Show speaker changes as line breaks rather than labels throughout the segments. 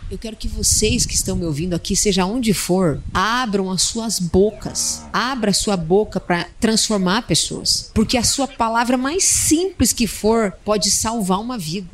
Eu quero que vocês que estão me ouvindo aqui, seja onde for, abram as suas bocas. Abra a sua boca para transformar pessoas. Porque a sua palavra mais simples que for pode salvar uma vida.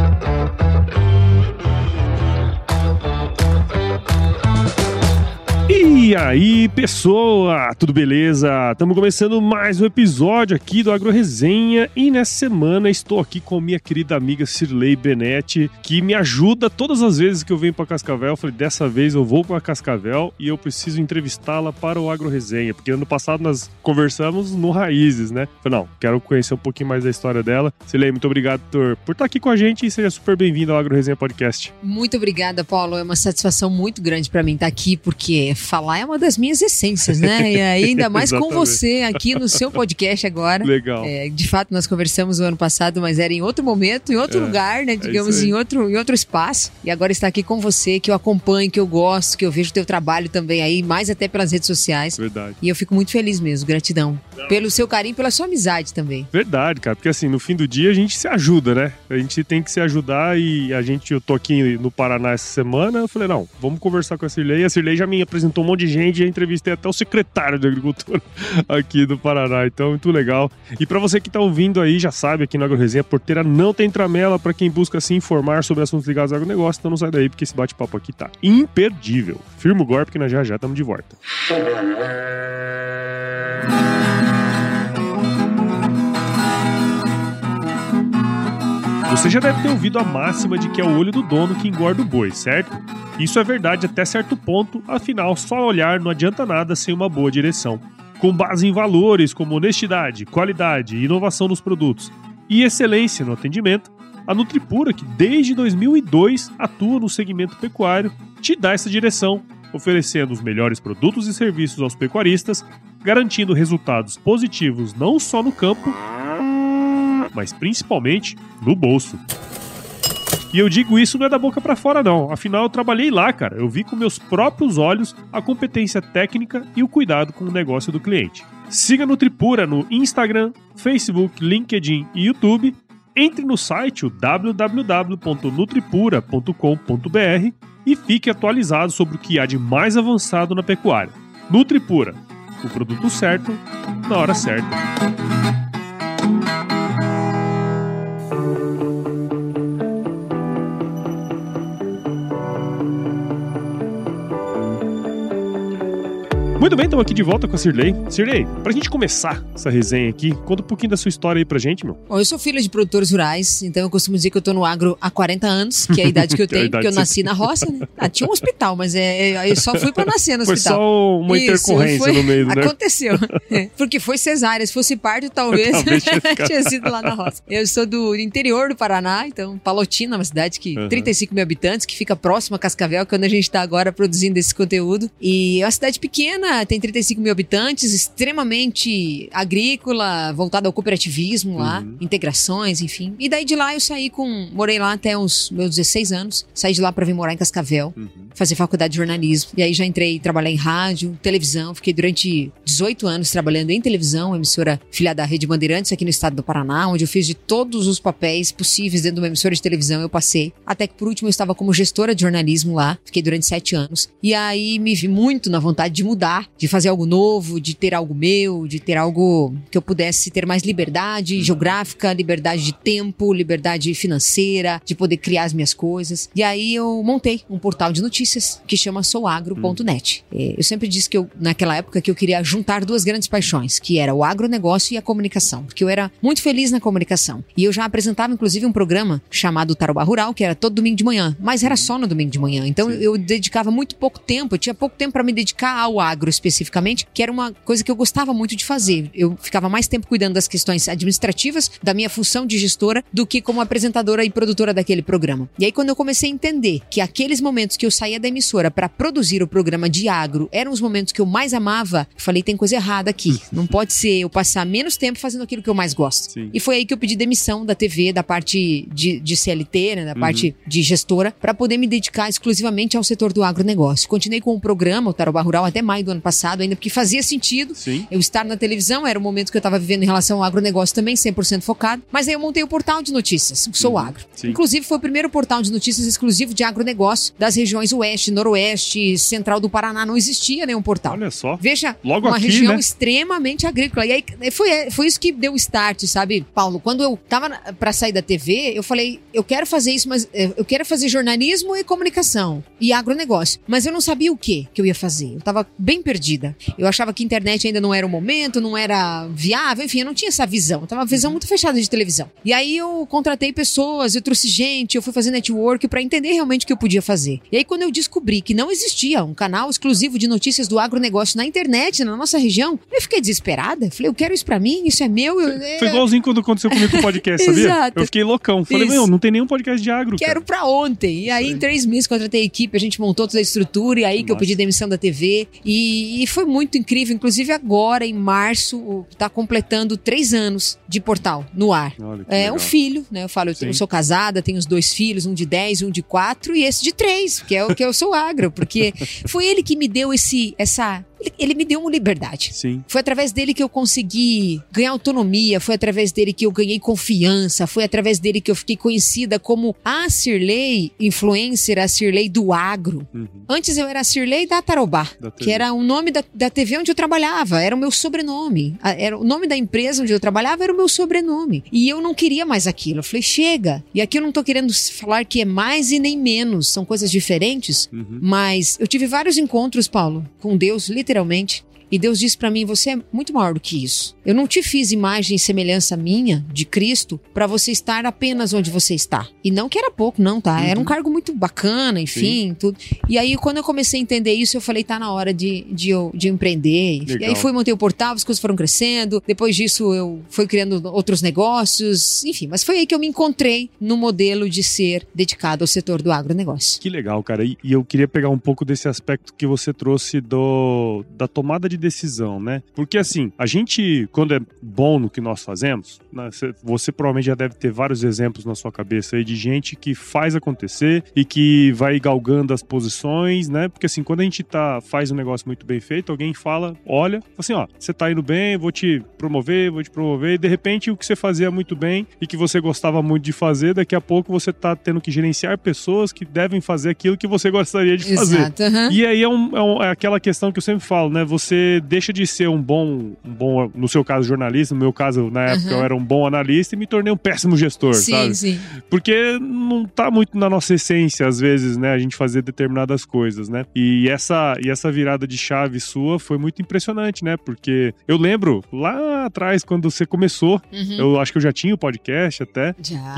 E aí, pessoa, tudo beleza? Estamos começando mais um episódio aqui do AgroResenha e nessa semana estou aqui com minha querida amiga Cirlei Benetti, que me ajuda todas as vezes que eu venho para Cascavel. Eu falei, dessa vez eu vou para Cascavel e eu preciso entrevistá-la para o AgroResenha, porque ano passado nós conversamos no Raízes, né? Eu falei, não, quero conhecer um pouquinho mais da história dela. Cirlei, muito obrigado por estar aqui com a gente e seja super bem-vindo ao AgroResenha Podcast.
Muito obrigada, Paulo. É uma satisfação muito grande para mim estar aqui, porque falar é uma das minhas essências, né? E ainda mais com você aqui no seu podcast agora.
Legal.
De fato, nós conversamos o ano passado, mas era em outro momento, em outro lugar, né? Digamos, em outro espaço. E agora está aqui com você, que eu acompanho, que eu gosto, que eu vejo o teu trabalho também aí, mais até pelas redes sociais.
Verdade.
E eu fico muito feliz mesmo, gratidão. Pelo seu carinho, pela sua amizade também.
Verdade, cara, porque assim, no fim do dia a gente se ajuda, né? A gente tem que se ajudar e eu tô aqui no Paraná essa semana, eu falei, não, vamos conversar com a Cirlei. A Cirlei já me apresentou um monte de gente, já entrevistei até o secretário de Agricultura aqui do Paraná, então muito legal. E pra você que tá ouvindo aí, já sabe, aqui no AgroResenha, Porteira não tem tramela pra quem busca se informar sobre assuntos ligados ao agronegócio, então não sai daí porque esse bate-papo aqui tá imperdível. Firma o golpe que nós já estamos de volta. Você já deve ter ouvido a máxima de que é o olho do dono que engorda o boi, certo? Isso é verdade até certo ponto, afinal, só olhar não adianta nada sem uma boa direção. Com base em valores como honestidade, qualidade, inovação nos produtos e excelência no atendimento, a Nutripura, que desde 2002 atua no segmento pecuário, te dá essa direção, oferecendo os melhores produtos e serviços aos pecuaristas, garantindo resultados positivos não só no campo, mas principalmente no bolso. E eu digo isso não é da boca pra fora não, afinal eu trabalhei lá, cara. Eu vi com meus próprios olhos a competência técnica e o cuidado com o negócio do cliente. Siga a Nutripura no Instagram, Facebook, LinkedIn e YouTube. Entre no site www.nutripura.com.br e fique atualizado sobre o que há de mais avançado na pecuária. Nutripura, o produto certo, na hora certa. Muito bem, estamos aqui de volta com a Cirlei. Cirlei, pra gente começar essa resenha aqui, conta um pouquinho da sua história aí pra gente, meu.
Bom, eu sou filha de produtores rurais, então eu costumo dizer que eu tô no agro há 40 anos, que é a idade que eu tenho, porque eu nasci na roça, né? Tinha um hospital, mas eu só fui pra nascer no hospital.
Foi só uma intercorrência no meio, né?
Aconteceu. Porque foi cesárea, se fosse parto, talvez tinha sido lá na roça. Eu sou do interior do Paraná, então Palotina, uma cidade que 35 mil habitantes, que fica próxima a Cascavel, que é onde a gente tá agora produzindo esse conteúdo. E é uma cidade pequena, tem 35 mil habitantes, extremamente agrícola, voltada ao cooperativismo lá, integrações, enfim. E daí de lá eu morei lá até os meus 16 anos, saí de lá pra vir morar em Cascavel, fazer faculdade de jornalismo. E aí já entrei trabalhar em rádio, televisão, fiquei durante 18 anos trabalhando em televisão, emissora filiada à Rede Bandeirantes aqui no estado do Paraná, onde eu fiz de todos os papéis possíveis dentro de uma emissora de televisão, eu passei. Até que por último eu estava como gestora de jornalismo lá, fiquei durante 7 anos. E aí me vi muito na vontade de mudar, de fazer algo novo, de ter algo meu, de ter algo que eu pudesse ter mais liberdade geográfica, liberdade de tempo, liberdade financeira, de poder criar as minhas coisas. E aí eu montei um portal de notícias que chama souagro.net. Eu sempre disse que naquela época, que eu queria juntar duas grandes paixões, que era o agronegócio e a comunicação, porque eu era muito feliz na comunicação. E eu já apresentava, inclusive, um programa chamado Tarobá Rural, que era todo domingo de manhã, mas era só no domingo de manhã. Então eu dedicava muito pouco tempo, eu tinha pouco tempo para me dedicar ao agro especificamente, que era uma coisa que eu gostava muito de fazer. Eu ficava mais tempo cuidando das questões administrativas da minha função de gestora do que como apresentadora e produtora daquele programa. E aí quando eu comecei a entender que aqueles momentos que eu saía saía da emissora para produzir o programa de agro, eram os momentos que eu mais amava, eu falei, tem coisa errada aqui. Não pode ser eu passar menos tempo fazendo aquilo que eu mais gosto.
Sim.
E foi aí que eu pedi demissão da TV, da parte de CLT, né, da parte de gestora, para poder me dedicar exclusivamente ao setor do agronegócio. Continuei com o programa, o Tarobá Rural, até maio do ano passado, ainda porque fazia sentido eu estar na televisão, era o momento que eu estava vivendo em relação ao agronegócio também, 100% focado. Mas aí eu montei o portal de notícias, o Sou Agro.
Sim.
Inclusive foi o primeiro portal de notícias exclusivo de agronegócio das regiões Oeste, Noroeste, Central do Paraná. Não existia nenhum portal.
Olha só.
Veja,
logo
uma
aqui,
região
né?
extremamente agrícola. E aí foi isso que deu o start, sabe, Paulo? Quando eu tava pra sair da TV, eu falei, eu quero fazer isso, mas eu quero fazer jornalismo e comunicação e agronegócio. Mas eu não sabia o que eu ia fazer. Eu tava bem perdida. Eu achava que a internet ainda não era o momento, não era viável, enfim, eu não tinha essa visão. Eu tava uma visão muito fechada de televisão. E aí eu contratei pessoas, eu trouxe gente, eu fui fazer network pra entender realmente o que eu podia fazer. E aí quando eu descobri que não existia um canal exclusivo de notícias do agronegócio na internet, na nossa região, eu fiquei desesperada. Falei, eu quero isso pra mim, isso é meu.
Foi igualzinho quando aconteceu comigo com o podcast, sabia?
Exato.
Eu fiquei loucão. Falei,
Isso.
não tem nenhum podcast de agro,
Quero pra ontem. E aí, em 3 meses, contratei a equipe, a gente montou toda a estrutura, e aí que eu pedi demissão da TV. E foi muito incrível. Inclusive, agora, em março, tá completando 3 anos de portal no ar.
Olha, que legal.
Um filho, né? Eu falo, eu sou casada, tenho os 2 filhos, um de 10 e um de 4, e esse de 3, que é o que eu sou agro, porque foi ele que me deu ele me deu uma liberdade.
Sim.
Foi através dele que eu consegui ganhar autonomia, foi através dele que eu ganhei confiança, foi através dele que eu fiquei conhecida como a Cirlei influencer, a Cirlei do agro. Antes eu era a Cirlei da Tarobá, que era o nome da TV onde eu trabalhava, era o meu sobrenome. Era o nome da empresa onde eu trabalhava, era o meu sobrenome. E eu não queria mais aquilo. Eu falei, chega. E aqui eu não tô querendo falar que é mais e nem menos, são coisas diferentes, mas eu tive vários encontros, Paulo, com Deus, literalmente. E Deus disse pra mim, você é muito maior do que isso. Eu não te fiz imagem e semelhança minha, de Cristo, pra você estar apenas onde você está. E não que era pouco, não, tá? Era um cargo muito bacana, enfim, tudo. E aí, quando eu comecei a entender isso, eu falei, tá na hora de empreender.
Legal.
E aí fui, montei o portal, as coisas foram crescendo. Depois disso, eu fui criando outros negócios, enfim. Mas foi aí que eu me encontrei no modelo de ser dedicado ao setor do agronegócio.
Que legal, cara. E eu queria pegar um pouco desse aspecto que você trouxe da tomada de decisão, né? Porque assim, a gente, quando é bom no que nós fazemos, né, você provavelmente já deve ter vários exemplos na sua cabeça aí de gente que faz acontecer e que vai galgando as posições, né? Porque assim, quando a gente faz um negócio muito bem feito, alguém fala, olha, assim, ó, você tá indo bem, vou te promover, e de repente o que você fazia muito bem e que você gostava muito de fazer, daqui a pouco você tá tendo que gerenciar pessoas que devem fazer aquilo que você gostaria de fazer.
Exato,
E aí é aquela questão que eu sempre falo, né? Você deixa de ser um bom, no seu caso, jornalista, no meu caso, na época, eu era um bom analista e me tornei um péssimo gestor, sabe?
Sim.
Porque não tá muito na nossa essência, às vezes, né? A gente fazer determinadas coisas, né? E essa virada de chave sua foi muito impressionante, né? Porque eu lembro, lá atrás, quando você começou, eu acho que eu já tinha o podcast até,
Já.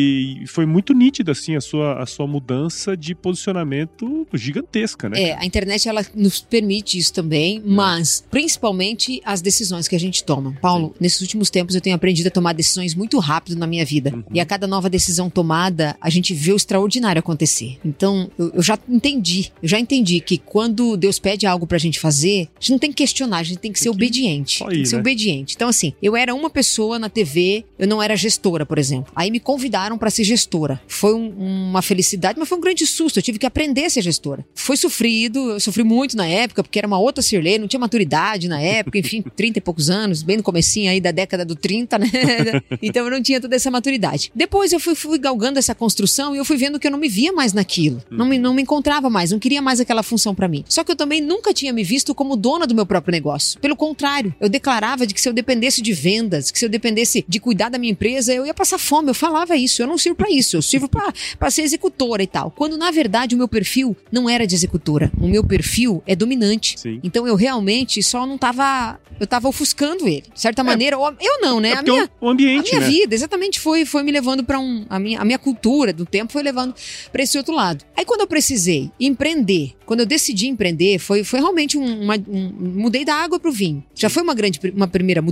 E foi muito nítida, assim, a sua mudança de posicionamento gigantesca, né?
A internet, ela nos permite isso também, mas principalmente as decisões que a gente toma. Paulo, nesses últimos tempos eu tenho aprendido a tomar decisões muito rápido na minha vida. E a cada nova decisão tomada, a gente vê o extraordinário acontecer. Então, eu já entendi que quando Deus pede algo pra gente fazer, a gente não tem que questionar, a gente tem que ser obediente.
Só
Tem que ser obediente. Então, assim, eu era uma pessoa na TV, eu não era gestora, por exemplo. Aí me convidaram pra ser gestora. Foi uma felicidade, mas foi um grande susto. Eu tive que aprender a ser gestora. Foi sofrido, eu sofri muito na época, porque era uma outra Cirlei, não tinha maturidade na época, enfim, 30 e poucos anos, bem no comecinho aí da década do 30, né? Então eu não tinha toda essa maturidade. Depois eu fui galgando essa construção e eu fui vendo que eu não me via mais naquilo. Não me encontrava mais, não queria mais aquela função pra mim. Só que eu também nunca tinha me visto como dona do meu próprio negócio. Pelo contrário, eu declarava de que se eu dependesse de vendas, que se eu dependesse de cuidar da minha empresa, eu ia passar fome. Eu falava isso, eu não sirvo pra isso, eu sirvo pra ser executora e tal. Quando na verdade o meu perfil não era de executora. O meu perfil é dominante.
Sim.
Então eu realmente só não tava... Eu tava ofuscando ele. De certa maneira, eu não, né?
O ambiente,
a minha
né?
vida, exatamente, foi me levando pra a minha cultura do tempo foi levando pra esse outro lado. Aí quando eu precisei empreender, quando eu decidi empreender, foi realmente mudei da água pro vinho. Já foi uma primeira mudança.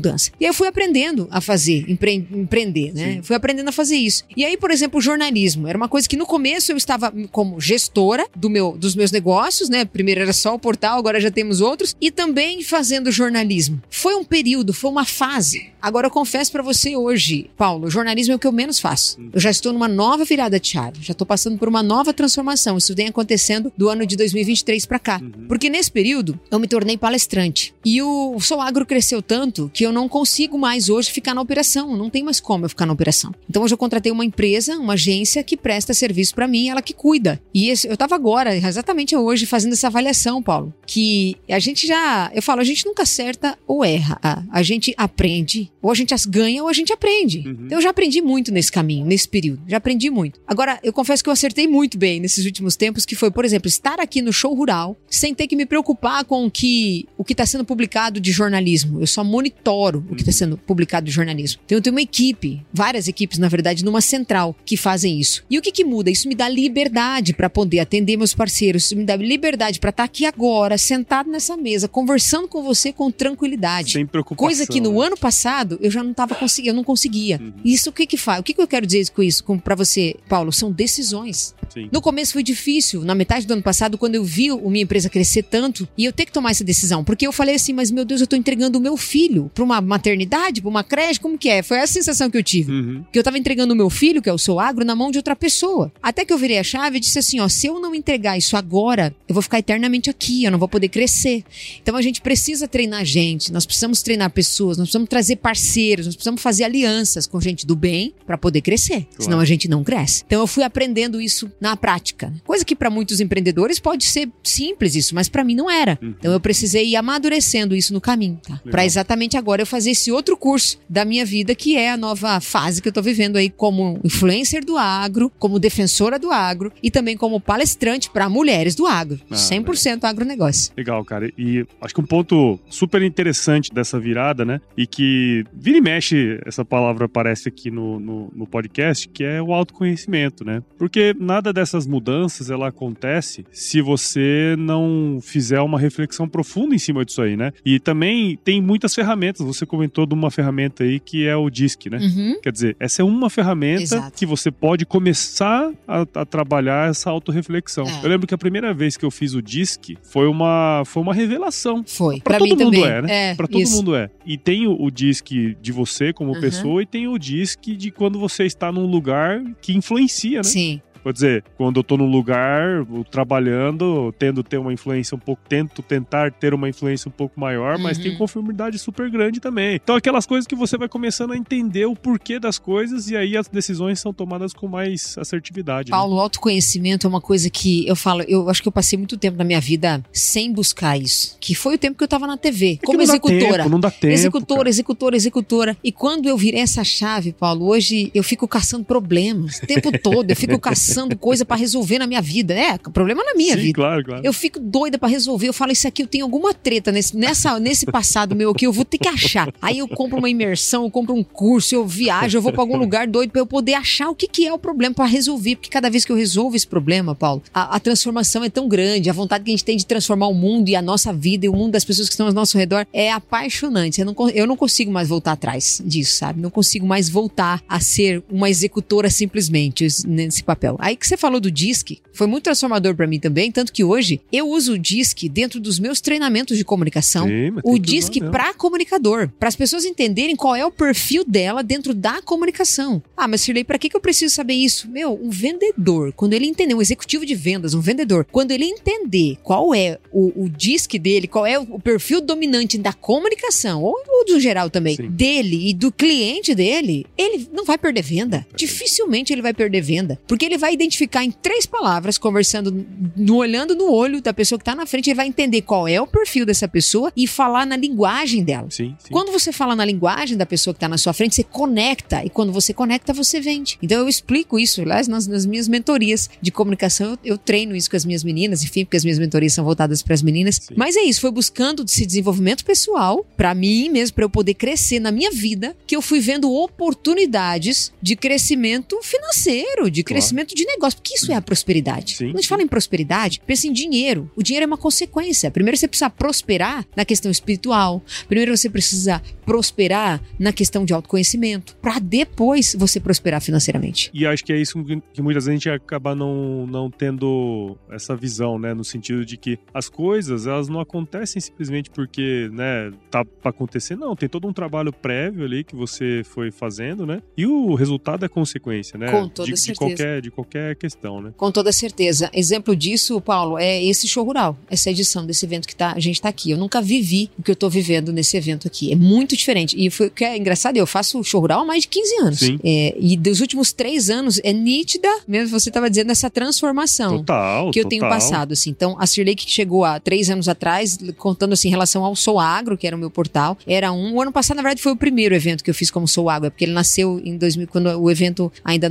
mudança. E aí eu fui aprendendo a fazer, empreender, né? Fui aprendendo a fazer isso. E aí, por exemplo, o jornalismo. Era uma coisa que no começo eu estava como gestora dos meus negócios, né? Primeiro era só o portal, agora já temos outros. E também fazendo jornalismo. Foi um período, foi uma fase. Agora eu confesso pra você hoje, Paulo, o jornalismo é o que eu menos faço. Eu já estou numa nova virada de chave. Já estou passando por uma nova transformação. Isso vem acontecendo do ano de 2023 pra cá. Porque nesse período, eu me tornei palestrante. E o Sou Agro cresceu tanto que eu não consigo mais hoje ficar na operação. Não tem mais como eu ficar na operação. Então hoje eu contratei uma empresa, uma agência que presta serviço pra mim, ela que cuida. E eu tava agora, exatamente hoje, fazendo essa avaliação, Paulo. Que a gente eu falo, a gente nunca acerta ou erra. A gente aprende, ou a gente ganha ou a gente aprende. Então eu já aprendi muito nesse caminho, nesse período. Já aprendi muito. Agora, eu confesso que eu acertei muito bem nesses últimos tempos, que foi, por exemplo, estar aqui no Show Rural, sem ter que me preocupar com o que está sendo publicado de jornalismo. Eu só monitoro o que está sendo publicado de jornalismo. Então eu tenho uma equipe, várias equipes, na verdade, numa central que fazem isso. E o que muda? Isso me dá liberdade para poder atender meus parceiros. Isso me dá liberdade para estar aqui agora, sentado nessa mesa, conversando com você com tranquilidade.
Sem preocupação.
Coisa que no ano passado eu já não estava conseguindo, eu não conseguia. Isso o que faz? O que eu quero dizer com isso para você, Paulo? São decisões.
Sim.
No começo foi difícil, na metade do ano passado, quando eu vi a minha empresa crescer tanto, e eu ter que tomar essa decisão, porque eu falei assim, mas meu Deus, eu tô entregando o meu filho pra uma maternidade, pra uma creche, como que é? Foi essa sensação que eu tive. Que eu tava entregando o meu filho, que é o Sou Agro, na mão de outra pessoa. Até que eu virei a chave e disse assim, ó, se eu não entregar isso agora, eu vou ficar eternamente aqui, eu não vou poder crescer. Então a gente precisa treinar gente, nós precisamos treinar pessoas, nós precisamos trazer parceiros, nós precisamos fazer alianças com gente do bem pra poder crescer, senão a gente não cresce. Então eu fui aprendendo isso na prática. Coisa que para muitos empreendedores pode ser simples isso, mas para mim não era. Então eu precisei ir amadurecendo isso no caminho, tá? Para exatamente agora eu fazer esse outro curso da minha vida, que é a nova fase que eu tô vivendo aí como influencer do agro, como defensora do agro e também como palestrante para mulheres do agro. 100% agronegócio.
Legal, cara. E acho que um ponto super interessante dessa virada, né? E que vira e mexe, essa palavra aparece aqui no podcast, que é o autoconhecimento, né? Porque nada dessas mudanças, ela acontece se você não fizer uma reflexão profunda em cima disso aí, né? E também tem muitas ferramentas. Você comentou de uma ferramenta aí que é o DISC, né? Quer dizer, essa é uma ferramenta que você pode começar a trabalhar essa autorreflexão. Eu lembro que a primeira vez que eu fiz o DISC foi uma revelação.
Foi.
Pra todo mundo
também.
é, né? Pra todo mundo é. E tem o DISC de você como pessoa e tem o DISC de quando você está num lugar que influencia, né?
Sim.
Quer dizer, quando eu tô num lugar, trabalhando, tento ter uma influência tentar ter uma influência um pouco maior, mas tem conformidade super grande também. Então, aquelas coisas que você vai começando a entender o porquê das coisas e aí as decisões são tomadas com mais assertividade.
Paulo, o autoconhecimento é uma coisa que eu falo, eu acho que eu passei muito tempo na minha vida sem buscar isso. Que foi o tempo que eu tava na TV, como executora.
Não dá tempo.
Executora. E quando eu virei essa chave, Paulo, hoje eu fico caçando problemas o tempo todo. Eu fico caçando coisa pra resolver na minha vida. Problema na minha vida.
Claro.
Eu fico doida pra resolver. Eu falo, isso aqui eu tenho alguma treta nesse passado meu aqui, eu vou ter que achar. Aí eu compro uma imersão, eu compro um curso, eu viajo, eu vou pra algum lugar doido pra eu poder achar o que é o problema pra resolver. Porque cada vez que eu resolvo esse problema, Paulo, a transformação é tão grande, a vontade que a gente tem de transformar o mundo e a nossa vida e o mundo das pessoas que estão ao nosso redor é apaixonante. Eu não consigo mais voltar atrás disso, sabe? Não consigo mais voltar a ser uma executora simplesmente nesse papel. Aí que você falou do DISC, foi muito transformador pra mim também, tanto que hoje eu uso o DISC dentro dos meus treinamentos de comunicação. O DISC pra comunicador, para as pessoas entenderem qual é o perfil dela dentro da comunicação. Mas Shirley, pra que eu preciso saber isso? Um vendedor, quando ele entender, um executivo de vendas, um vendedor, quando ele entender qual é o DISC dele, qual é o perfil dominante da comunicação, ou do geral também, dele e do cliente dele, ele não vai perder venda. Dificilmente ele vai perder venda, porque ele vai identificar em 3 palavras, conversando, olhando no olho da pessoa que está na frente, ele vai entender qual é o perfil dessa pessoa e falar na linguagem dela.
Sim.
Quando você fala na linguagem da pessoa que está na sua frente, você conecta, e quando você conecta, você vende. Então eu explico isso, aliás, nas minhas mentorias de comunicação, eu treino isso com as minhas meninas, enfim, porque as minhas mentorias são voltadas para as meninas. Mas é isso, foi buscando esse desenvolvimento pessoal, para mim mesmo, para eu poder crescer na minha vida, que eu fui vendo oportunidades de crescimento financeiro, de crescimento de de negócio, porque isso é a prosperidade.
Sim.
Quando a gente fala em prosperidade, pensa em dinheiro. O dinheiro é uma consequência. Primeiro você precisa prosperar na questão espiritual. Primeiro você precisa prosperar na questão de autoconhecimento, para depois você prosperar financeiramente.
E acho que é isso que muitas vezes a gente acaba não tendo essa visão, né? No sentido de que as coisas, elas não acontecem simplesmente porque, né, tá pra acontecer. Não, tem todo um trabalho prévio ali que você foi fazendo, né? E o resultado é consequência, né?
Com toda certeza.
De qualquer questão, né?
Com toda certeza. Exemplo disso, Paulo, é esse show rural, essa edição desse evento que a gente tá aqui. Eu nunca vivi o que eu tô vivendo nesse evento aqui. É muito diferente. E o que é engraçado, eu faço show rural há mais de 15 anos.
Sim.
E dos últimos 3 anos, é nítida, mesmo você estava dizendo, essa transformação que eu tenho passado. Assim. Então, a Cirlei que chegou há 3 anos atrás, contando assim, em relação ao Sou Agro, que era o meu portal, era o ano passado, na verdade, foi o primeiro evento que eu fiz como Sou Agro, porque ele nasceu em 2000, quando o evento ainda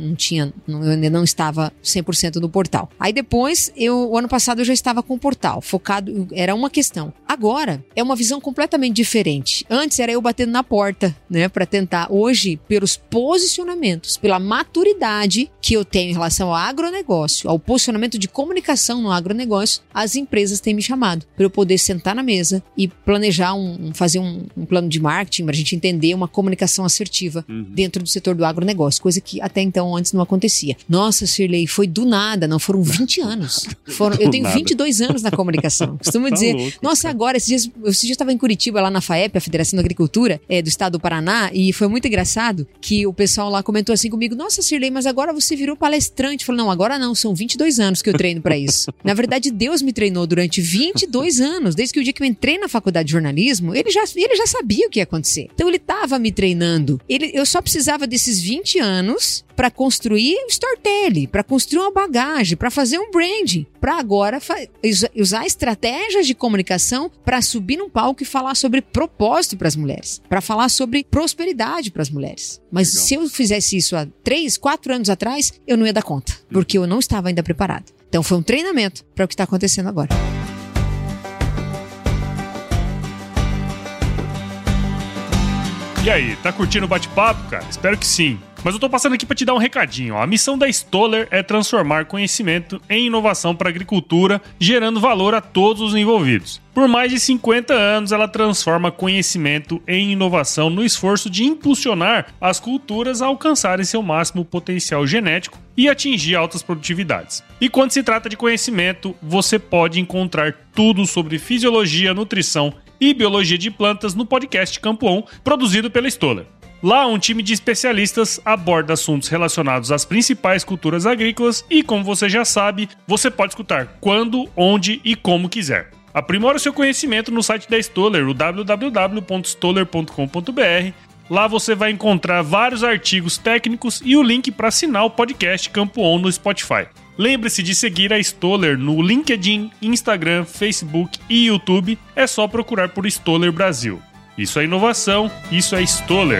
ainda não estava 100% no portal. Aí depois, o ano passado eu já estava com o portal, focado, era uma questão. Agora, é uma visão completamente diferente. Antes era eu batendo na porta, né, para tentar. Hoje, pelos posicionamentos, pela maturidade que eu tenho em relação ao agronegócio, ao posicionamento de comunicação no agronegócio, as empresas têm me chamado para eu poder sentar na mesa e planejar, fazer um plano de marketing, para a gente entender uma comunicação assertiva dentro do setor do agronegócio, coisa que até então antes não acontecia. Nossa, Cirlei, foi do nada, não, foram 20 anos. Eu tenho 22 anos na comunicação. Costumo dizer, louco, nossa, cara. Agora, esses dias eu estava em Curitiba, lá na FAEP, a Federação da Agricultura do Estado do Paraná, e foi muito engraçado que o pessoal lá comentou assim comigo, nossa, Cirlei, mas agora você virou palestrante. Eu falei, não, agora não, são 22 anos que eu treino para isso. Na verdade, Deus me treinou durante 22 anos, desde que o dia que eu entrei na faculdade de jornalismo, ele já sabia o que ia acontecer. Então ele estava me treinando. Eu só precisava desses 20 anos para construir um storytelling, para construir uma bagagem, para fazer um branding, para agora usar estratégias de comunicação para subir num palco e falar sobre propósito para as mulheres, para falar sobre prosperidade para as mulheres. Mas legal. Se eu fizesse isso há 3, 4 anos atrás, eu não ia dar conta, porque eu não estava ainda preparado. Então foi um treinamento para o que está acontecendo agora.
E aí, tá curtindo o bate-papo, cara? Espero que sim. Mas eu tô passando aqui para te dar um recadinho. A missão da Stoller é transformar conhecimento em inovação para a agricultura, gerando valor a todos os envolvidos. Por mais de 50 anos, ela transforma conhecimento em inovação no esforço de impulsionar as culturas a alcançarem seu máximo potencial genético e atingir altas produtividades. E quando se trata de conhecimento, você pode encontrar tudo sobre fisiologia, nutrição e biologia de plantas no podcast Campo On, produzido pela Stoller. Lá, um time de especialistas aborda assuntos relacionados às principais culturas agrícolas e, como você já sabe, você pode escutar quando, onde e como quiser. Aprimore o seu conhecimento no site da Stoller, o www.stoller.com.br. Lá você vai encontrar vários artigos técnicos e o link para assinar o podcast Campo On no Spotify. Lembre-se de seguir a Stoller no LinkedIn, Instagram, Facebook e YouTube. É só procurar por Stoller Brasil. Isso é inovação, isso é Stoller.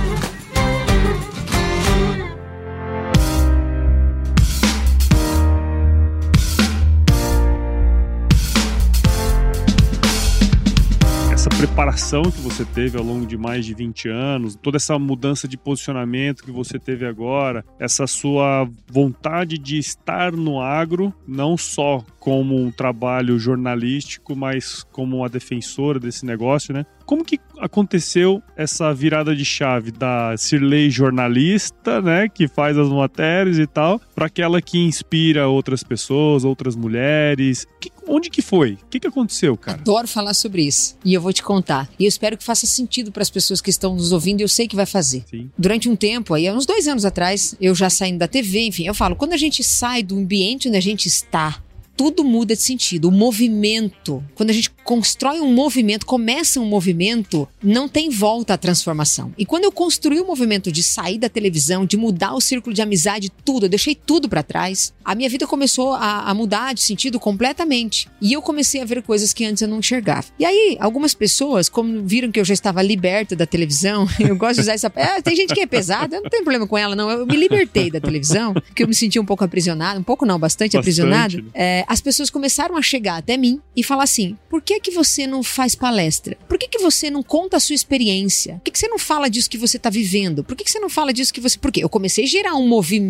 Essa preparação que você teve ao longo de mais de 20 anos, toda essa mudança de posicionamento que você teve agora, essa sua vontade de estar no agro, não só como um trabalho jornalístico, mas como uma defensora desse negócio, né? Como que aconteceu essa virada de chave da Cirlei jornalista, né, que faz as matérias e tal, para aquela que inspira outras pessoas, outras mulheres? Onde que foi? O que aconteceu, cara?
Adoro falar sobre isso. E eu vou te contar. E eu espero que faça sentido para as pessoas que estão nos ouvindo, e eu sei que vai fazer.
Sim.
Durante um tempo, aí, uns 2 anos atrás, eu já saindo da TV, enfim, eu falo, quando a gente sai do ambiente onde a gente está, tudo muda de sentido. O movimento, quando a gente constrói um movimento, começa um movimento, não tem volta à transformação. E quando eu construí o movimento de sair da televisão, de mudar o círculo de amizade, tudo, eu deixei tudo pra trás, a minha vida começou a mudar de sentido completamente. E eu comecei a ver coisas que antes eu não enxergava. E aí, algumas pessoas, como viram que eu já estava liberta da televisão, eu gosto de usar essa... tem gente que é pesada, eu não tenho problema com ela, não. Eu me libertei da televisão, porque eu me senti um pouco aprisionada, um pouco não, bastante aprisionada. As pessoas começaram a chegar até mim e falar assim, por que você não faz palestra? Por que você não conta a sua experiência? Por que você não fala disso que você está vivendo? Por que você não fala disso que você... Porque eu comecei a gerar um movimento.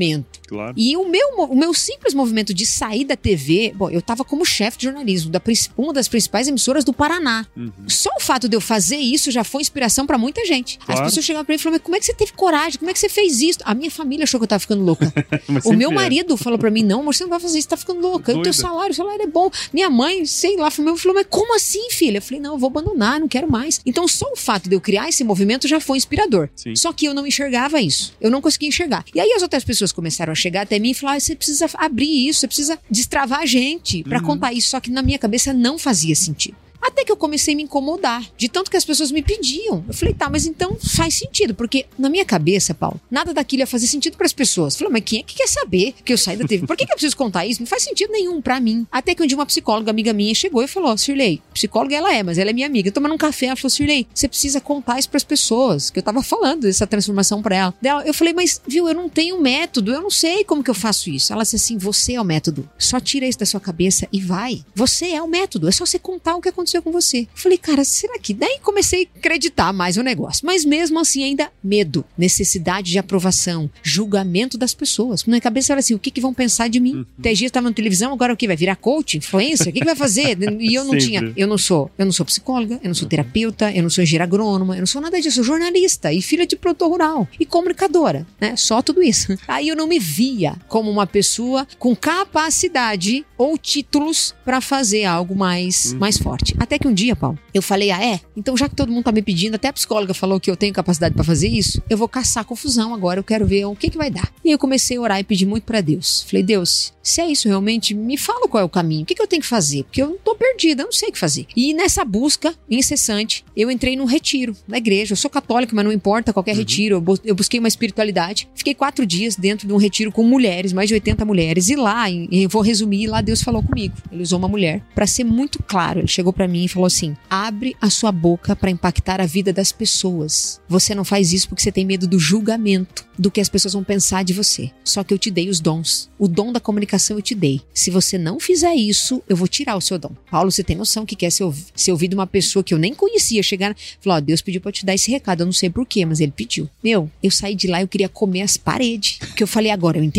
Claro.
E o meu simples movimento de sair da TV, bom, eu tava como chefe de jornalismo uma das principais emissoras do Paraná. Só o fato de eu fazer isso já foi inspiração pra muita gente. Claro. As pessoas chegavam pra mim e falavam, mas como é que você teve coragem? Como é que você fez isso? A minha família achou que eu tava ficando louca. O meu marido falou pra mim, não, amor, você não vai fazer isso, tá ficando louca. O teu salário é bom. Minha mãe, sei lá, falou, mas como assim, filha? Eu falei, não, eu vou abandonar, não quero mais. Então só o fato de eu criar esse movimento já foi inspirador.
Sim.
Só que eu não enxergava isso. Eu não conseguia enxergar. E aí as outras pessoas começaram a chegar até mim e falar, você precisa abrir isso, você precisa destravar a gente pra contar isso. Só que na minha cabeça não fazia sentido. Até que eu comecei a me incomodar, de tanto que as pessoas me pediam. Eu falei, tá, mas então faz sentido, porque na minha cabeça, Paulo, nada daquilo ia fazer sentido pras pessoas. Eu falei, mas quem é que quer saber que eu saí da TV? Por que eu preciso contar isso? Não faz sentido nenhum pra mim. Até que um dia uma psicóloga, amiga minha, chegou e falou, Shirley, psicóloga ela é, mas ela é minha amiga, tomando um café, ela falou, Shirley, você precisa contar isso pras pessoas, que eu tava falando dessa transformação pra ela. Eu falei, mas viu, eu não tenho método, eu não sei como que eu faço isso. Ela disse assim, você é o método, só tira isso da sua cabeça e vai. Você é o método, é só você contar o que aconteceu com você. Eu falei, cara, será que... Daí comecei a acreditar mais no negócio. Mas mesmo assim ainda medo, necessidade de aprovação, julgamento das pessoas. Na minha cabeça era assim, o que vão pensar de mim? 10 dias estava na televisão, agora o que? Vai virar coach, influencer? O que vai fazer? E eu não tinha... Eu não sou psicóloga, eu não sou terapeuta, eu não sou engenheira agrônoma, eu não sou nada disso. Eu sou jornalista e filha de produtor rural e comunicadora, né? Só tudo isso. Aí eu não me via como uma pessoa com capacidade ou títulos para fazer algo mais forte. Até que um dia, Paulo, eu falei, então já que todo mundo tá me pedindo, até a psicóloga falou que eu tenho capacidade pra fazer isso, eu vou caçar confusão agora, eu quero ver o que vai dar. E aí eu comecei a orar e pedir muito pra Deus. Falei, Deus, se é isso realmente, me fala qual é o caminho, o que eu tenho que fazer, porque eu tô perdida, eu não sei o que fazer. E nessa busca incessante, eu entrei num retiro na igreja. Eu sou católica, mas não importa qualquer retiro, eu busquei uma espiritualidade. Fiquei 4 dias dentro de um retiro com mulheres, mais de 80 mulheres, e lá, eu vou resumir, lá Deus falou comigo. Ele usou uma mulher pra ser muito claro. Ele chegou pra mim e falou assim, abre a sua boca para impactar a vida das pessoas. Você não faz isso porque você tem medo do julgamento, do que as pessoas vão pensar de você. Só que eu te dei os dons. O dom da comunicação eu te dei. Se você não fizer isso, eu vou tirar o seu dom. Paulo, você tem noção que quer ser ouvido de uma pessoa que eu nem conhecia chegar... Falou, Deus pediu pra eu te dar esse recado. Eu não sei porquê, mas ele pediu. Eu saí de lá, eu queria comer as paredes. Porque eu falei, agora eu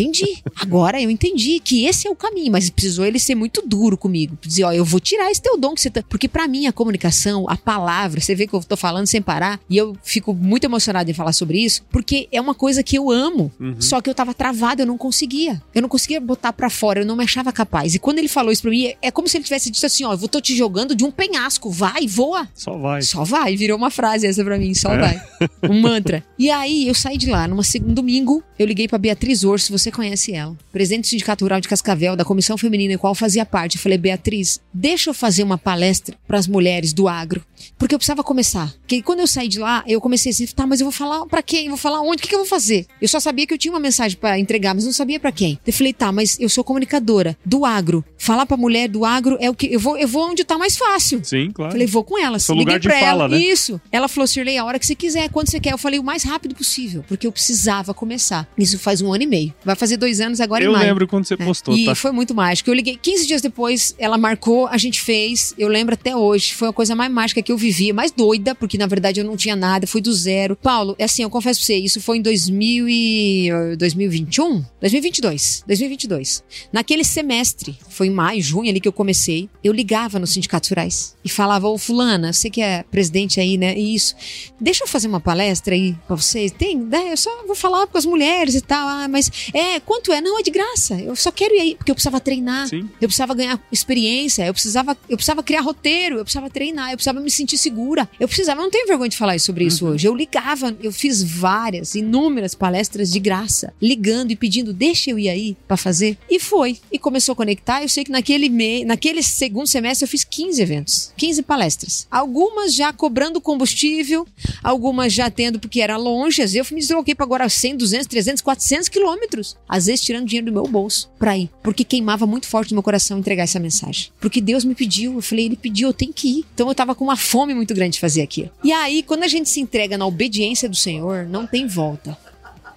entendi que esse é o caminho. Mas precisou ele ser muito duro comigo. Dizer, eu vou tirar esse teu dom que você tá... Porque pra mim a comunicação, a palavra, você vê que eu tô falando sem parar, e eu fico muito emocionada em falar sobre isso, porque é uma coisa que eu amo, só que eu tava travada, eu não conseguia botar pra fora, eu não me achava capaz. E quando ele falou isso pra mim, é como se ele tivesse dito assim, eu tô te jogando de um penhasco, vai, voa.
Só vai,
virou uma frase essa pra mim, só vai. Um mantra. E aí, eu saí de lá, num domingo, eu liguei pra Beatriz Orso, você conhece ela, presidente do Sindicato Rural de Cascavel, da Comissão Feminina, em qual eu fazia parte. Eu falei, Beatriz, deixa eu fazer uma palestra pras mulheres do agro, porque eu precisava começar. Porque quando eu saí de lá, eu comecei assim, tá, mas eu vou falar pra quem? Eu vou falar onde? O que eu vou fazer? Eu só sabia que eu tinha uma mensagem pra entregar, mas não sabia pra quem. Eu falei, tá, mas eu sou comunicadora do agro. Falar pra mulher do agro é o que... Eu vou onde tá mais fácil.
Sim, claro.
Falei, vou com elas.
Seu lugar de fala, né?
Isso. Ela falou, Shirley, a hora que você quiser, quando você quer. Eu falei, o mais rápido possível, porque eu precisava começar. Isso faz 1 ano e meio. Vai fazer 2 anos agora em maio.
Eu lembro quando você postou,
E foi muito mágico. Eu liguei 15 dias depois, ela marcou, a gente fez. Eu lembro até hoje. Foi a coisa mais mágica que eu vivi. Mais doida, porque na verdade eu não tinha nada. Fui do zero. Paulo, é assim, eu confesso pra você, isso foi em 2021? 2022. Naquele semestre, foi em maio, junho ali que eu comecei, eu ligava nos sindicatos rurais e falava, ô fulana, você que é presidente aí, né? Isso. Deixa eu fazer uma palestra aí pra vocês. Tem? Eu só vou falar com as mulheres e tal. Mas quanto é? Não, é de graça. Eu só quero ir aí, porque eu precisava treinar.
Sim.
Eu precisava ganhar experiência. Eu precisava criar roteiro. Eu precisava treinar. Eu precisava me sentir segura. Eu não tenho vergonha de falar sobre isso hoje. Eu ligava, eu fiz inúmeras palestras de graça, ligando e pedindo, deixa eu ir aí pra fazer. E foi. E começou a conectar. Eu sei que naquele segundo semestre eu fiz 15 eventos, 15 palestras. Algumas já cobrando combustível, algumas já tendo, porque era longe. Às vezes eu me desloquei pra agora 100, 200, 300, 400 quilômetros. Às vezes tirando dinheiro do meu bolso pra ir. Porque queimava muito forte no meu coração entregar essa mensagem. Porque Deus me pediu. Eu falei, ele pediu, eu tenho que ir. Então eu tava com uma fome muito grande de fazer aquilo. E aí, quando a gente se entrega na obediência do Senhor, não tem volta.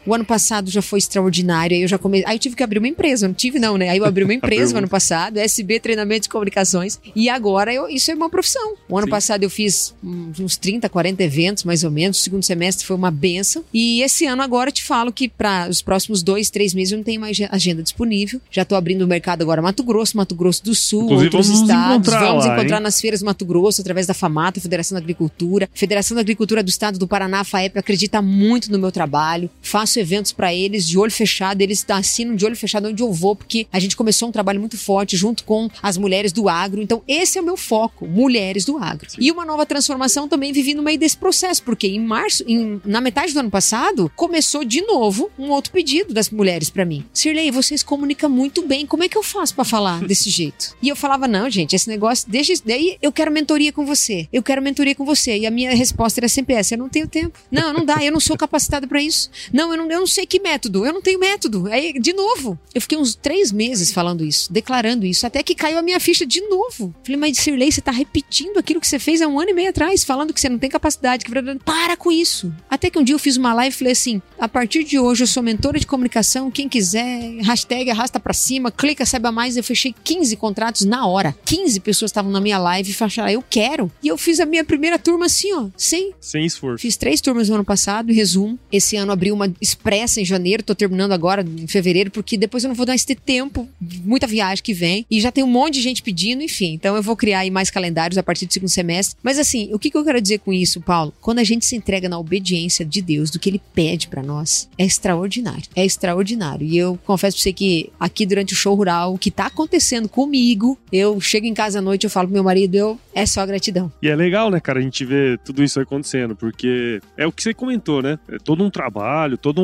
O ano passado já foi extraordinário. Aí eu já comecei. Aí eu tive que abrir uma empresa. Não tive, não, né? Aí eu abri uma empresa no ano passado, SB Treinamento de Comunicações. E agora isso é uma profissão. O ano passado eu fiz uns 30, 40 eventos, mais ou menos. O segundo semestre foi uma benção. E esse ano agora eu te falo que para os próximos 2, 3 meses eu não tenho mais agenda disponível. Já tô abrindo o mercado agora Mato Grosso do Sul, inclusive, outros estados. Vamos encontrar nas feiras Mato Grosso, através da FAMATA, Federação da Agricultura. Federação da Agricultura do Estado do Paraná, a FAEP, acredita muito no meu trabalho. Faço eventos para eles de olho fechado. Eles assinam de olho fechado onde eu vou, porque a gente começou um trabalho muito forte junto com as mulheres do agro. Então, esse é o meu foco, mulheres do agro. Sim. E uma nova transformação também vivi no meio desse processo, porque em março, na metade do ano passado, começou de novo um outro pedido das mulheres para mim. Sirlei, vocês comunicam muito bem, como é que eu faço para falar desse jeito? E eu falava, não, gente, esse negócio, deixa isso daí, eu quero mentoria com você. E a minha resposta era sempre essa, eu não tenho tempo. Não dá, eu não sou capacitada para isso. Não, eu não sei que método, eu não tenho método. Aí, de novo, eu fiquei uns 3 meses falando isso, declarando isso, até que caiu a minha ficha de novo. Falei, mas Sirlei, você tá repetindo aquilo que você fez há 1 ano e meio atrás, falando que você não tem capacidade, que... Para com isso. Até que um dia eu fiz uma live e falei assim, a partir de hoje eu sou mentora de comunicação, quem quiser, hashtag arrasta pra cima, clica, saiba mais. Eu fechei 15 contratos na hora. 15 pessoas estavam na minha live e falaram, eu quero. E eu fiz a minha primeira turma assim, ó, sem
esforço.
Fiz 3 turmas no ano passado, em resumo. Esse ano abri uma expressa em janeiro, tô terminando agora em fevereiro, porque depois eu não vou dar esse tempo, muita viagem que vem. E já tem um monte de gente pedindo, enfim. Então eu vou criar aí mais calendários a partir do segundo semestre. Mas assim, o que eu quero dizer com isso, Paulo? Quando a gente se entrega na obediência de Deus, do que Ele pede pra nós, é extraordinário. É extraordinário. E eu confesso pra você que aqui durante o show rural, o que tá acontecendo comigo, eu chego em casa à noite, eu falo pro meu marido, é só gratidão.
E é legal, né, cara, a gente vê tudo isso acontecendo, porque é o que você comentou, né? É todo um trabalho, toda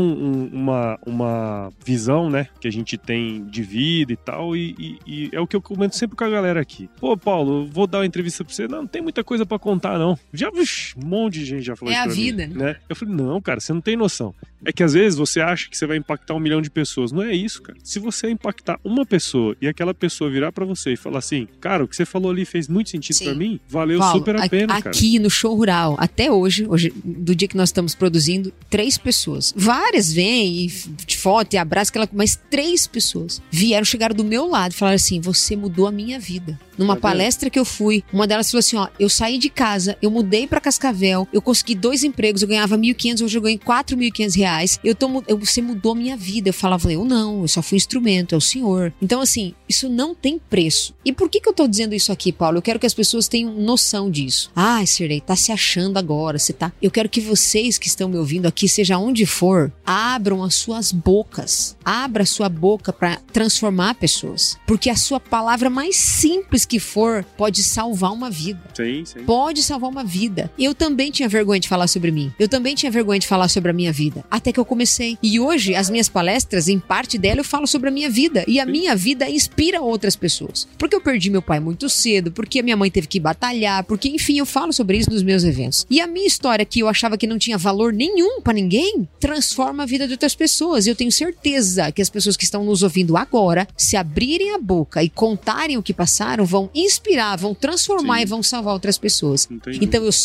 uma visão, né, que a gente tem de vida e tal, e é o que eu comento sempre com a galera aqui. Pô, Paulo, eu vou dar uma entrevista pra você. Não tem muita coisa pra contar, não. Já, um monte de gente já falou isso pra mim. É a vida, né? Eu falei, não, cara, você não tem noção. É que às vezes você acha que você vai impactar 1 milhão de pessoas. Não é isso, cara. Se você impactar uma pessoa e aquela pessoa virar pra você e falar assim, cara, o que você falou ali fez muito sentido pra mim, valeu, Paulo, super a pena, cara.
Aqui no show rural, até hoje, do dia que nós estamos produzindo, 3 pessoas. Várias vêm e de foto e abraço, mas 3 pessoas chegaram do meu lado e falaram assim, você mudou a minha vida. Numa palestra que eu fui, uma delas falou assim, ó, eu saí de casa, eu mudei pra Cascavel, eu consegui 2 empregos, eu ganhava 1.500, hoje eu ganho 4.500 reais. Você mudou a minha vida. Eu falava, eu só fui instrumento, é o Senhor. Então, assim, isso não tem preço. E por que eu tô dizendo isso aqui, Paulo? Eu quero que as pessoas tenham noção disso. Sirlei, tá se achando agora, Eu quero que vocês que estão me ouvindo aqui, seja onde for, abram as suas bocas. Abra a sua boca pra transformar pessoas. Porque a sua palavra mais simples que for, pode salvar uma vida.
Sim.
Pode salvar uma vida. Eu também tinha vergonha de falar sobre mim. Eu também tinha vergonha de falar sobre a minha vida. Até que eu comecei. E hoje, as minhas palestras, em parte dela, eu falo sobre a minha vida. E a minha vida inspira outras pessoas. Porque eu perdi meu pai muito cedo, porque a minha mãe teve que batalhar, porque, enfim, eu falo sobre isso nos meus eventos. E a minha história, que eu achava que não tinha valor nenhum pra ninguém, transforma a vida de outras pessoas. E eu tenho certeza que as pessoas que estão nos ouvindo agora, se abrirem a boca e contarem o que passaram, vão inspirar, vão transformar e vão salvar outras pessoas. Entendi. Então eu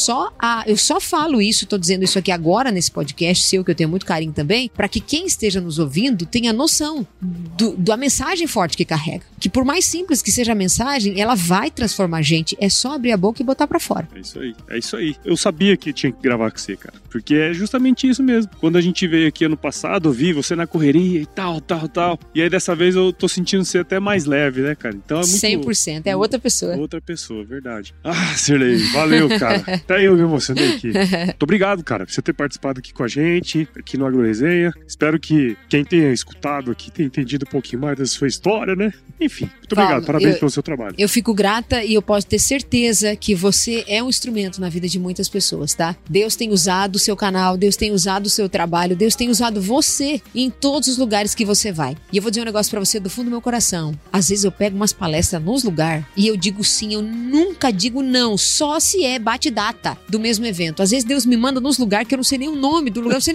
só falo isso, tô dizendo isso aqui agora nesse podcast seu, que eu tenho muito carinho também, para que quem esteja nos ouvindo tenha noção da mensagem forte que carrega. Que por mais simples que seja a mensagem, ela vai transformar a gente. É só abrir a boca e botar pra fora.
É isso aí. Eu sabia que tinha que gravar com você, cara. Porque é justamente isso mesmo. Quando a gente veio aqui ano passado, eu vi você na correria e tal. E aí dessa vez eu tô sentindo você até mais leve, né, cara? Então é muito...
100%. É outra pessoa.
Outra pessoa, verdade. Sirlei, valeu, cara. Até eu me emocionei aqui. Muito obrigado, cara, por você ter participado aqui com a gente, aqui no AgroResenha. Espero que quem tenha escutado aqui tenha entendido um pouquinho mais da sua história, né? Enfim, muito obrigado. Parabéns pelo seu trabalho.
Eu fico grata e eu posso ter certeza que você é um instrumento na vida de muitas pessoas, tá? Deus tem usado o seu canal, Deus tem usado o seu trabalho, Deus tem usado você em todos os lugares que você vai. E eu vou dizer um negócio pra você do fundo do meu coração. Às vezes eu pego umas palestras nos lugares e eu digo sim, eu nunca digo não, só se é bate data do mesmo evento. Às vezes Deus me manda nos lugares que eu não sei nem o nome do lugar, eu não sei nem como é que chega.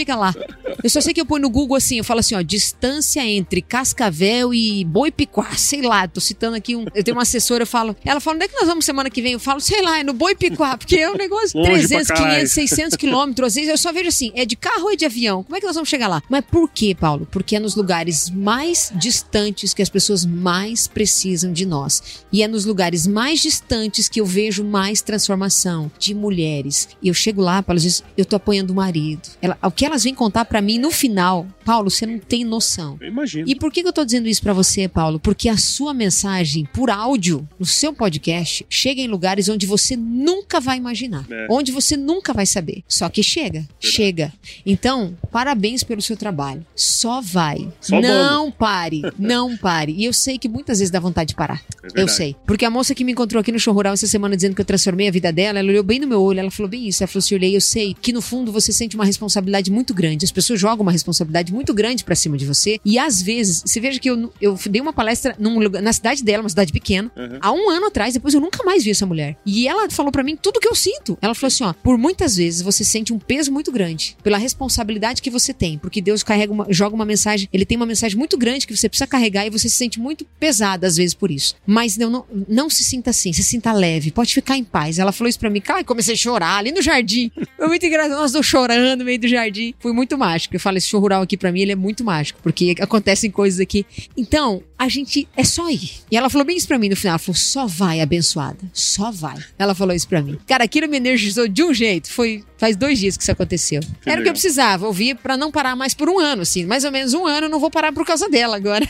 chega lá. Eu só sei que eu ponho no Google assim, eu falo assim, ó, distância entre Cascavel e Boipiquá, sei lá, tô citando aqui eu tenho uma assessora, ela fala, onde é que nós vamos semana que vem? Eu falo, sei lá, é no Boipiquá, porque é um negócio de 300, 500, 600 quilômetros, às vezes eu só vejo assim, é de carro ou é de avião? Como é que nós vamos chegar lá? Mas por quê, Paulo? Porque é nos lugares mais distantes que as pessoas mais precisam de nós. E é nos lugares mais distantes que eu vejo mais transformação de mulheres. E eu chego lá, Paulo, às vezes eu tô apoiando o marido. O que elas vêm contar pra mim no final, Paulo, você não tem noção.
Eu imagino.
E por que eu tô dizendo isso pra você, Paulo? Porque a sua mensagem por áudio, no seu podcast, chega em lugares onde você nunca vai imaginar. Onde você nunca vai saber. Só que chega. Então, parabéns pelo seu trabalho. Só vai. Não pare. E eu sei que muitas vezes dá vontade de parar. Eu sei. Porque a moça que me encontrou aqui no Show Rural essa semana dizendo que eu transformei a vida dela, ela olhou bem no meu olho, ela falou bem isso. Ela falou, Shirley, eu sei que no fundo você sente uma responsabilidade muito grande. As pessoas jogam uma responsabilidade muito grande pra cima de você. E às vezes, você veja que eu dei uma palestra na cidade dela, uma cidade pequena, há 1 ano atrás, depois eu nunca mais vi essa mulher. E ela falou pra mim tudo que eu sinto. Ela falou assim, ó, por muitas vezes você sente um peso muito grande pela responsabilidade que você tem, porque Deus joga uma mensagem, ele tem uma mensagem muito grande que você precisa carregar e você se sente muito pesada às vezes por isso. Mas não se sinta assim, se sinta leve, pode ficar em paz. Ela falou isso pra mim, cara, comecei a chorar ali no jardim. Foi muito engraçado, nós dois chorando no meio do jardim. Foi muito mágico. Eu falo, esse show rural aqui pra mim, ele é muito mágico, porque acontecem coisas aqui. Então, a gente é só ir. E ela falou bem isso pra mim no final, ela falou, só vai, abençoada, só vai. Ela falou isso pra mim. Cara, aquilo me energizou de um jeito, faz 2 dias que isso aconteceu. Era o que eu precisava, ouvir pra não parar mais por 1 ano, assim, mais ou menos 1 ano, eu não vou parar por causa dela agora.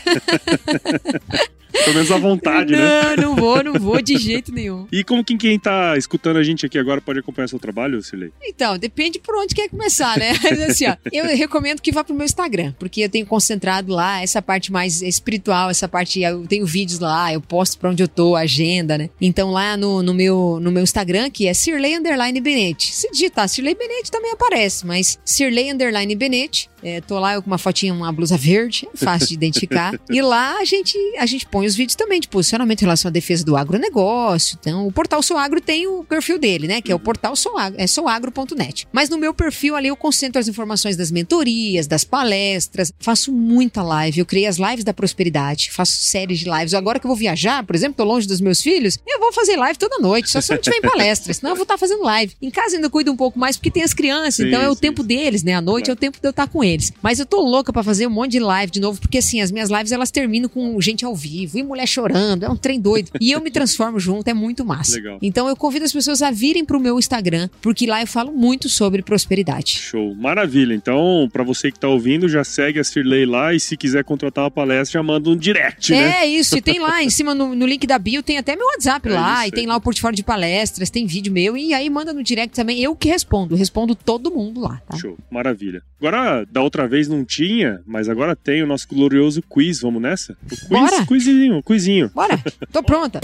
Pelo menos à vontade, né?
Não vou de jeito nenhum.
E como quem tá escutando a gente aqui agora pode acompanhar seu trabalho, Shirley?
Então, depende por onde quer começar, né? Mas assim, ó, eu recomendo que vá pro meu Instagram, porque eu tenho concentrado lá essa parte mais espiritual, essa parte, eu tenho vídeos lá, eu posto pra onde eu tô, agenda, né? Então lá no meu Instagram, que é Shirley_Benetti. Se digitar Shirley Benetti também aparece, mas Shirley_Benetti. Tô lá eu com uma fotinha, uma blusa verde, fácil de identificar. E lá a gente põe os vídeos também de posicionamento em relação à defesa do agronegócio. Então, o Portal Sou Agro tem o perfil dele, né? Que é o Portal Sou Agro, é souagro.net. Mas no meu perfil ali eu concentro as informações das mentorias, das palestras. Faço muita live. Eu criei as lives da prosperidade. Faço séries de lives. Agora que eu vou viajar, por exemplo, tô longe dos meus filhos, eu vou fazer live toda noite. Só se eu não estiver em palestra. Senão eu vou estar fazendo live. Em casa ainda cuido um pouco mais porque tem as crianças. Sim, então é o tempo deles, né? À noite é o tempo de eu estar com eles. Mas eu tô louca pra fazer um monte de live de novo, porque assim, as minhas lives elas terminam com gente ao vivo e mulher chorando, é um trem doido. E eu me transformo junto, é muito massa.
Legal.
Então eu convido as pessoas a virem pro meu Instagram, porque lá eu falo muito sobre prosperidade.
Show, maravilha. Então, pra você que tá ouvindo, já segue a Shirley lá e se quiser contratar uma palestra, já manda um direct, né?
É isso, e tem lá em cima no link da bio, tem até meu WhatsApp lá,
isso,
e tem lá o portfólio de palestras, tem vídeo meu, e aí manda no direct também, eu que respondo todo mundo lá, tá?
Show, maravilha. Agora, da outra vez não tinha, mas agora tem o nosso glorioso quiz, vamos nessa? O quiz,
bora!
Quizinho.
Bora, tô pronta.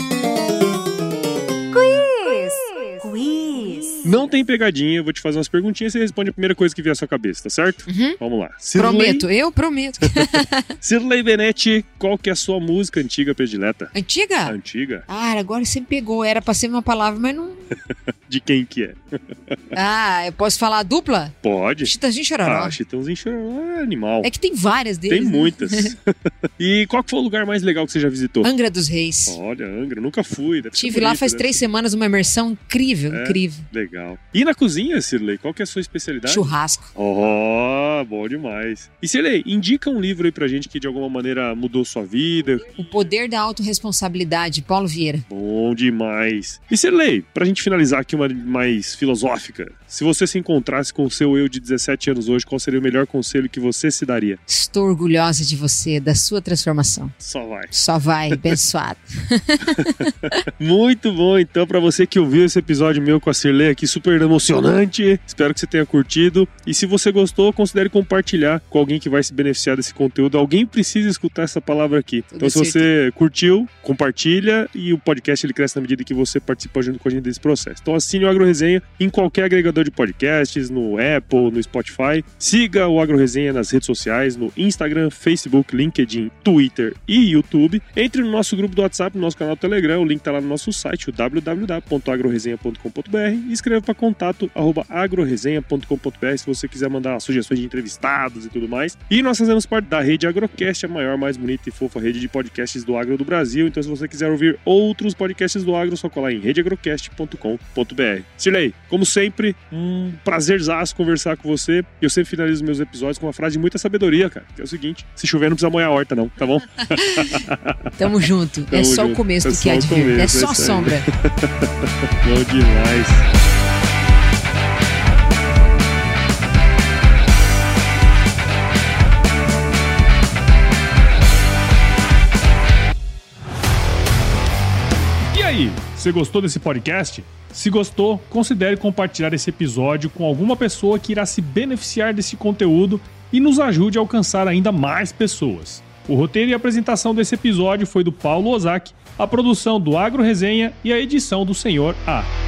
Quiz.
Não tem pegadinha, eu vou te fazer umas perguntinhas e você responde a primeira coisa que vier à sua cabeça, tá certo?
Uhum.
Vamos lá.
Eu prometo.
Shirley Benetti, qual que é a sua música antiga predileta?
Antiga?
Antiga?
Ah, agora você me pegou. Era pra ser uma palavra, mas não...
De quem que é?
Eu posso falar a dupla?
Pode.
Chitãozinho Chororó.
Chitãozinho Chororó é animal.
É que tem várias deles.
Tem muitas. E qual que foi o lugar mais legal que você já visitou?
Angra dos Reis.
Olha, Angra, nunca fui.
Tive lá faz 3 semanas, uma imersão incrível, incrível.
Legal. E na cozinha, Shirley, qual que é a sua especialidade?
Churrasco.
Oh, bom demais. E Shirley, indica um livro aí pra gente que de alguma maneira mudou sua vida.
O Poder da Autorresponsabilidade, Paulo Vieira.
Bom demais. E Shirley, pra gente finalizar aqui uma mais filosófica, se você se encontrasse com o seu eu de 17 anos hoje, qual seria o melhor conselho que você se daria?
Estou orgulhosa de você, da sua transformação.
Só vai,
abençoado.
Muito bom, então, pra você que ouviu esse episódio meu com a Shirley aqui, super emocionante, espero que você tenha curtido, e se você gostou, considere compartilhar com alguém que vai se beneficiar desse conteúdo. Alguém precisa escutar essa palavra aqui. Então, se você curtiu, compartilha, e o podcast ele cresce na medida que você participa junto com a gente desse projeto. processo. Então assine o AgroResenha em qualquer agregador de podcasts, no Apple, no Spotify. Siga o AgroResenha nas redes sociais, no Instagram, Facebook, LinkedIn, Twitter e YouTube. Entre no nosso grupo do WhatsApp, no nosso canal do Telegram, o link está lá no nosso site, o www.agroresenha.com.br, e escreva para contato@agroresenha.com.br se você quiser mandar sugestões de entrevistados e tudo mais. E nós fazemos parte da rede Agrocast, a maior, mais bonita e fofa rede de podcasts do agro do Brasil. Então, se você quiser ouvir outros podcasts do agro, só colar em redeagrocast.com.br. Sirlei, como sempre, um prazerzaço conversar com você. Eu sempre finalizo meus episódios com uma frase de muita sabedoria, cara, que é o seguinte: se chover não precisa molhar a horta não, tá bom?
Tamo junto. É só o começo do que há de vir. É só a sombra.
Bom demais. E aí, você gostou desse podcast? Se gostou, considere compartilhar esse episódio com alguma pessoa que irá se beneficiar desse conteúdo e nos ajude a alcançar ainda mais pessoas. O roteiro e a apresentação desse episódio foi do Paulo Ozaki, a produção do AgroResenha e a edição do Senhor A.